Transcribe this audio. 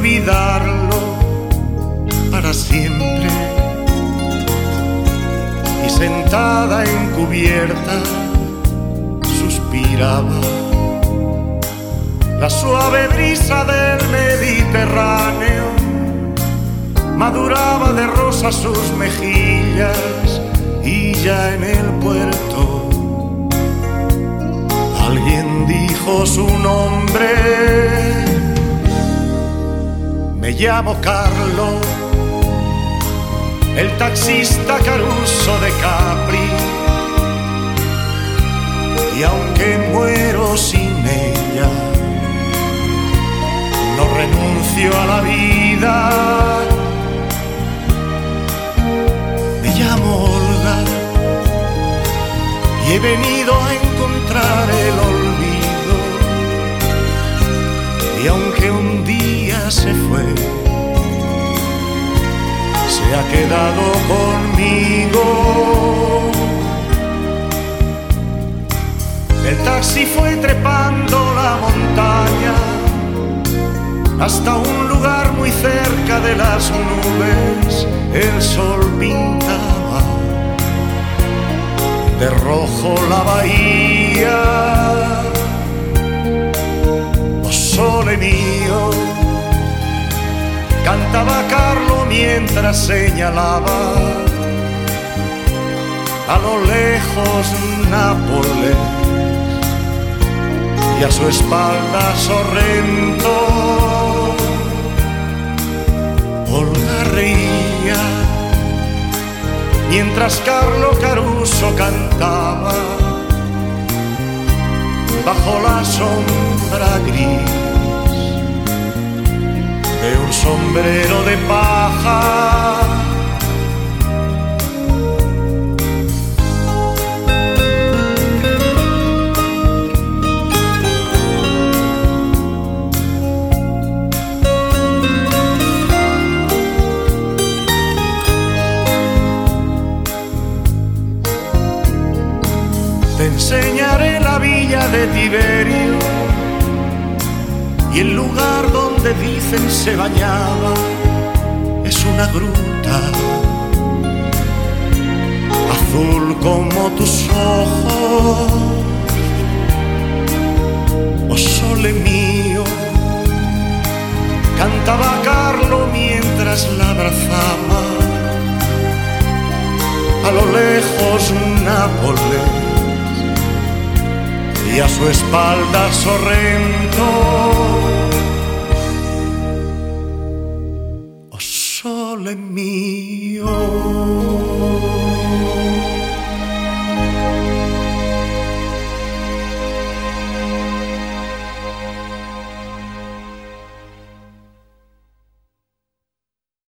olvidarlo para siempre. Y sentada en cubierta suspiraba. La suave brisa del Mediterráneo maduraba de rosa sus mejillas, y ya en el puerto alguien dijo su nombre. Me llamo Carlo, el taxista Caruso de Capri, y aunque muero sin ella, no renuncio a la vida. Me llamo Olga y he venido a encontrar el olvido, y aunque un día se fue, se ha quedado conmigo. El taxi fue trepando la montaña hasta un lugar muy cerca de las nubes. El sol pintaba de rojo la bahía. Oh sole mío, cantaba Carlo mientras señalaba a lo lejos Nápoles y a su espalda Sorrento. Olga reía mientras Carlo Caruso cantaba bajo la sombra gris de un sombrero de paja. Te enseñaré la villa de Tiberio y el lugar donde dicen se bañaba. Es una gruta azul como tus ojos. Oh sole mío, cantaba Carlo mientras la abrazaba. A lo lejos Nápoles y a su espalda Sorrento. Oh sole mío.